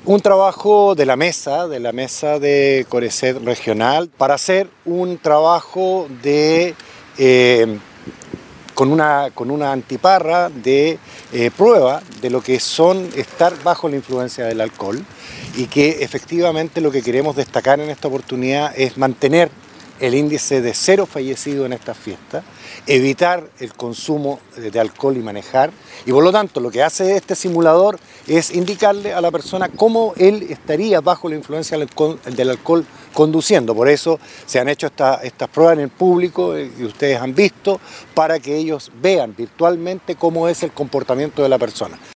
Un trabajo de la mesa de Corecet regional, para hacer un trabajo con una antiparra de prueba de lo que son estar bajo la influencia del alcohol, y que efectivamente lo que queremos destacar en esta oportunidad es mantener el índice de 0 fallecidos en estas fiestas, evitar el consumo de alcohol y manejar, y por lo tanto lo que hace este simulador es indicarle a la persona cómo él estaría bajo la influencia del alcohol conduciendo. Por eso se han hecho estas pruebas en el público que ustedes han visto, para que ellos vean virtualmente cómo es el comportamiento de la persona.